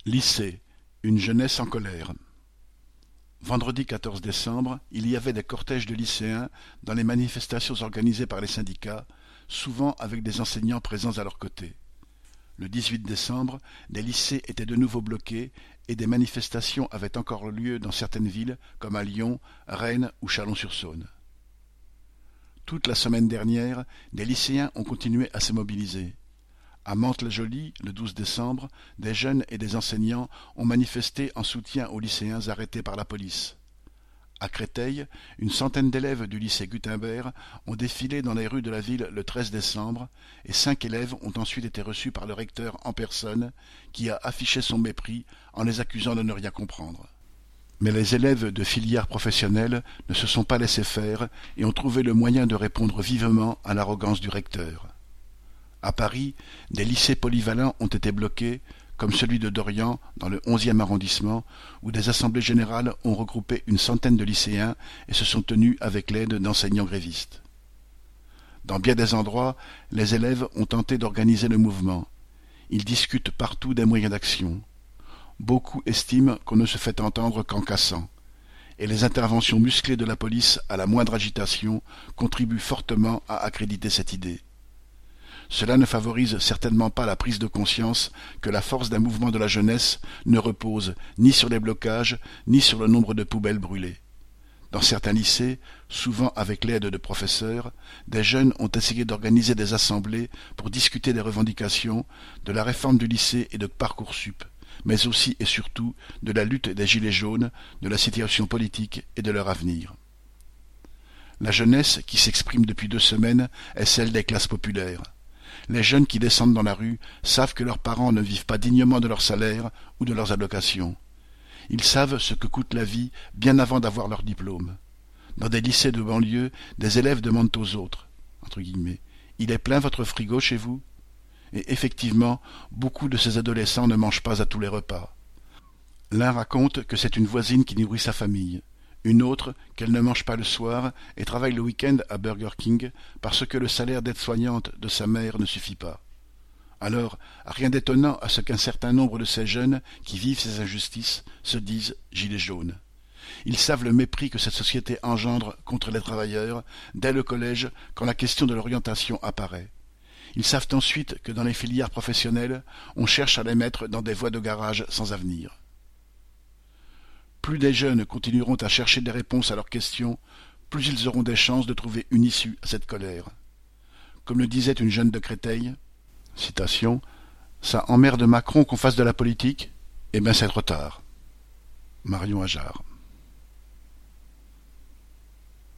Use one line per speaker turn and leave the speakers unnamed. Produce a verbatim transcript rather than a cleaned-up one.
Lycée, une jeunesse en colère. Vendredi quatorze décembre, il y avait des cortèges de lycéens dans les manifestations organisées par les syndicats, souvent avec des enseignants présents à leur côté. Le dix-huit décembre, des lycées étaient de nouveau bloqués et des manifestations avaient encore lieu dans certaines villes comme à Lyon, Rennes ou Chalon-sur-Saône. Toute la semaine dernière, des lycéens ont continué à se mobiliser. À Mantes-la-Jolie, le douze décembre, des jeunes et des enseignants ont manifesté en soutien aux lycéens arrêtés par la police. À Créteil, une centaine d'élèves du lycée Gutenberg ont défilé dans les rues de la ville le treize décembre et cinq élèves ont ensuite été reçus par le recteur en personne qui a affiché son mépris en les accusant de ne rien comprendre. Mais les élèves de filières professionnelles ne se sont pas laissés faire et ont trouvé le moyen de répondre vivement à l'arrogance du recteur. À Paris, des lycées polyvalents ont été bloqués, comme celui de Dorian, dans le onzième arrondissement, où des assemblées générales ont regroupé une centaine de lycéens et se sont tenues avec l'aide d'enseignants grévistes. Dans bien des endroits, les élèves ont tenté d'organiser le mouvement. Ils discutent partout des moyens d'action. Beaucoup estiment qu'on ne se fait entendre qu'en cassant, et les interventions musclées de la police à la moindre agitation contribuent fortement à accréditer cette idée. Cela ne favorise certainement pas la prise de conscience que la force d'un mouvement de la jeunesse ne repose ni sur les blocages, ni sur le nombre de poubelles brûlées. Dans certains lycées, souvent avec l'aide de professeurs, des jeunes ont essayé d'organiser des assemblées pour discuter des revendications, de la réforme du lycée et de Parcoursup, mais aussi et surtout de la lutte des Gilets jaunes, de la situation politique et de leur avenir. La jeunesse qui s'exprime depuis deux semaines est celle des classes populaires. Les jeunes qui descendent dans la rue savent que leurs parents ne vivent pas dignement de leur salaire ou de leurs allocations. Ils savent ce que coûte la vie bien avant d'avoir leur diplôme. Dans des lycées de banlieue, des élèves demandent aux autres, entre guillemets, « Il est plein votre frigo chez vous ?» Et effectivement, beaucoup de ces adolescents ne mangent pas à tous les repas. L'un raconte que c'est une voisine qui nourrit sa famille. Une autre qu'elle ne mange pas le soir et travaille le week-end à Burger King parce que le salaire d'aide-soignante de sa mère ne suffit pas. Alors, rien d'étonnant à ce qu'un certain nombre de ces jeunes qui vivent ces injustices se disent « gilets jaunes ». Ils savent le mépris que cette société engendre contre les travailleurs dès le collège quand la question de l'orientation apparaît. Ils savent ensuite que dans les filières professionnelles, on cherche à les mettre dans des voies de garage sans avenir. Plus des jeunes continueront à chercher des réponses à leurs questions, plus ils auront des chances de trouver une issue à cette colère. Comme le disait une jeune de Créteil, citation, « Ça emmerde Macron qu'on fasse de la politique ? Eh bien c'est trop tard. » Marion Ajard.